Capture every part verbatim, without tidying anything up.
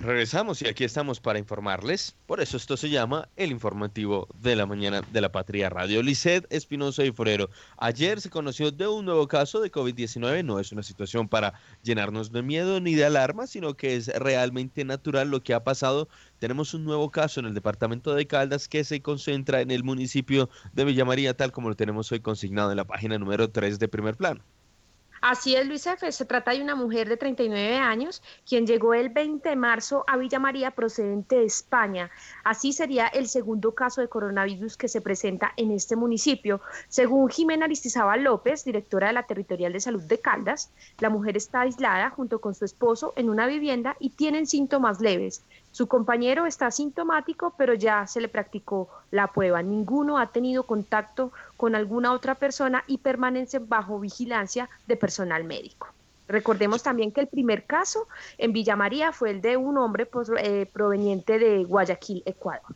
Regresamos y aquí estamos para informarles. Por eso esto se llama el informativo de la mañana de la Patria Radio. Lisset Espinosa y Forero. Ayer se conoció de un nuevo caso de COVID diecinueve. No es una situación para llenarnos de miedo ni de alarma, sino que es realmente natural lo que ha pasado. Tenemos un nuevo caso en el departamento de Caldas que se concentra en el municipio de Villa María, tal como lo tenemos hoy consignado en la página número tres de Primer Plano. Así es, Luis F. Se trata de una mujer de treinta y nueve años, quien llegó el veinte de marzo a Villa María procedente de España. Así sería el segundo caso de coronavirus que se presenta en este municipio. Según Jimena Aristizábal López, directora de la Territorial de Salud de Caldas, la mujer está aislada junto con su esposo en una vivienda y tienen síntomas leves. Su compañero está asintomático, pero ya se le practicó la prueba. Ninguno ha tenido contacto con alguna otra persona y permanecen bajo vigilancia de personal médico. Recordemos también que el primer caso en Villa María fue el de un hombre pues, eh, proveniente de Guayaquil, Ecuador.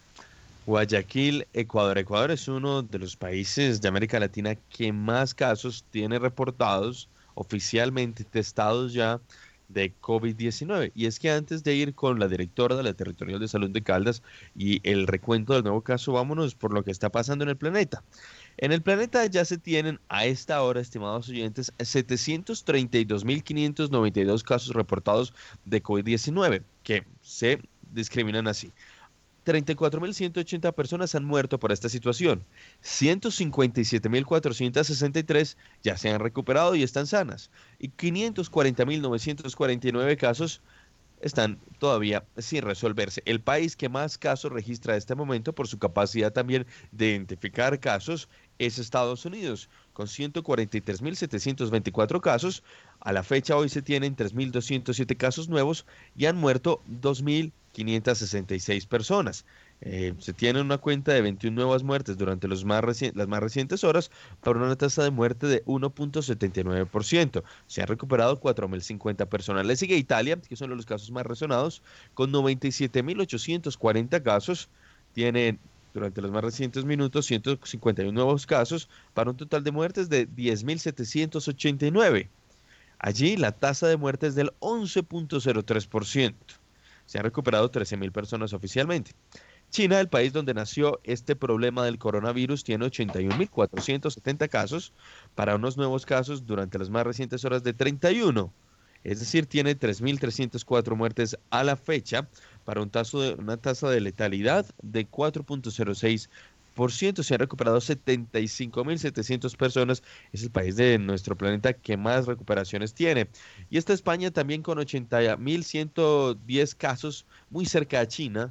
Guayaquil, Ecuador. Ecuador es uno de los países de América Latina que más casos tiene reportados, oficialmente testados ya, de COVID diecinueve. Y es que antes de ir con la directora de la Territorial de Salud de Caldas y el recuento del nuevo caso, vámonos por lo que está pasando en el planeta. En el planeta ya se tienen a esta hora, estimados oyentes, setecientos treinta y dos mil quinientos noventa y dos casos reportados de COVID diecinueve, que se discriminan así. treinta y cuatro mil ciento ochenta personas han muerto por esta situación. ciento cincuenta y siete mil cuatrocientos sesenta y tres ya se han recuperado y están sanas. Y quinientos cuarenta mil novecientos cuarenta y nueve casos están todavía sin resolverse. El país que más casos registra a este momento por su capacidad también de identificar casos es Estados Unidos, con ciento cuarenta y tres mil setecientos veinticuatro casos. A la fecha hoy se tienen tres mil doscientos siete casos nuevos y han muerto dos mil quinientas sesenta y seis personas. Eh, se tiene una cuenta de veintiuna nuevas muertes durante los más las más recientes horas para una tasa de muerte de uno punto setenta y nueve por ciento. Se han recuperado cuatro mil cincuenta personas. Le sigue Italia, que son los casos más resonados, con noventa y siete mil ochocientos cuarenta casos. Tienen durante los más recientes minutos ciento cincuenta y uno nuevos casos para un total de muertes de diez mil setecientos ochenta y nueve. Allí la tasa de muerte es del once punto cero tres por ciento. Se han recuperado trece mil personas oficialmente. China, el país donde nació este problema del coronavirus, tiene ochenta y un mil cuatrocientos setenta casos para unos nuevos casos durante las más recientes horas de treinta y uno. Es decir, tiene tres mil trescientas cuatro muertes a la fecha para un tazo de, una tasa de letalidad de cuatro punto cero seis por ciento. Se han recuperado setenta y cinco mil setecientas personas. Es el país de nuestro planeta que más recuperaciones tiene. Y está España también con ochenta mil ciento diez casos, muy cerca a China,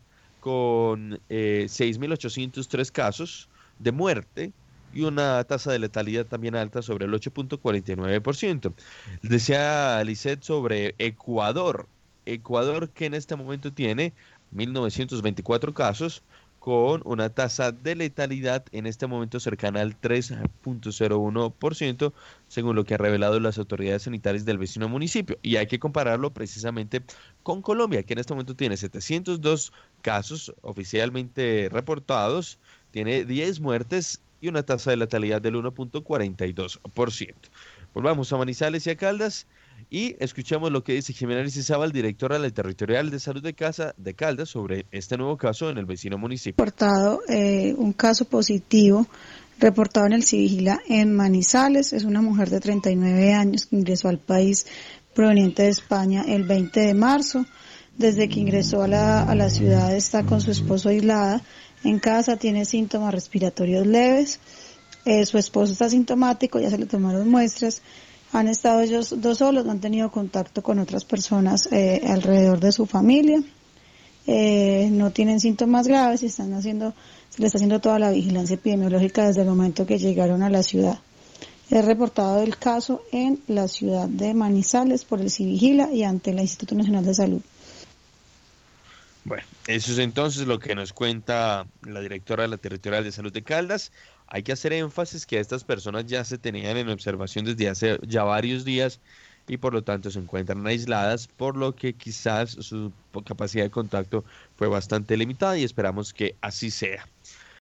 con eh, seis mil ochocientos tres casos de muerte y una tasa de letalidad también alta sobre el ocho punto cuarenta y nueve por ciento. Decía Lisset sobre Ecuador. Ecuador, que en este momento tiene mil novecientos veinticuatro casos, con una tasa de letalidad en este momento cercana al tres punto cero uno por ciento, según lo que han revelado las autoridades sanitarias del vecino municipio. Y hay que compararlo precisamente con Colombia, que en este momento tiene setecientos dos casos oficialmente reportados, tiene diez muertes y una tasa de letalidad del uno punto cuarenta y dos por ciento. Volvamos a Manizales y a Caldas y escuchamos lo que dice Jimena Aristizábal, directora de la Territorial de Salud de, Casa, de Caldas, sobre este nuevo caso en el vecino municipio. Reportado eh, un caso positivo reportado en el Civigila en Manizales. Es una mujer de treinta y nueve años que ingresó al país proveniente de España el veinte de marzo. Desde que ingresó a la, a la ciudad está con su esposo aislada. En casa tiene síntomas respiratorios leves. Eh, su esposo está asintomático, ya se le tomaron muestras. Han estado ellos dos solos, no han tenido contacto con otras personas eh, alrededor de su familia. Eh, no tienen síntomas graves y están haciendo, se les está haciendo toda la vigilancia epidemiológica desde el momento que llegaron a la ciudad. Es reportado el caso en la ciudad de Manizales por el Civigila y ante el Instituto Nacional de Salud. Bueno, eso es entonces lo que nos cuenta la directora de la Territorial de Salud de Caldas. Hay que hacer énfasis que estas personas ya se tenían en observación desde hace ya varios días y por lo tanto se encuentran aisladas, por lo que quizás su capacidad de contacto fue bastante limitada y esperamos que así sea.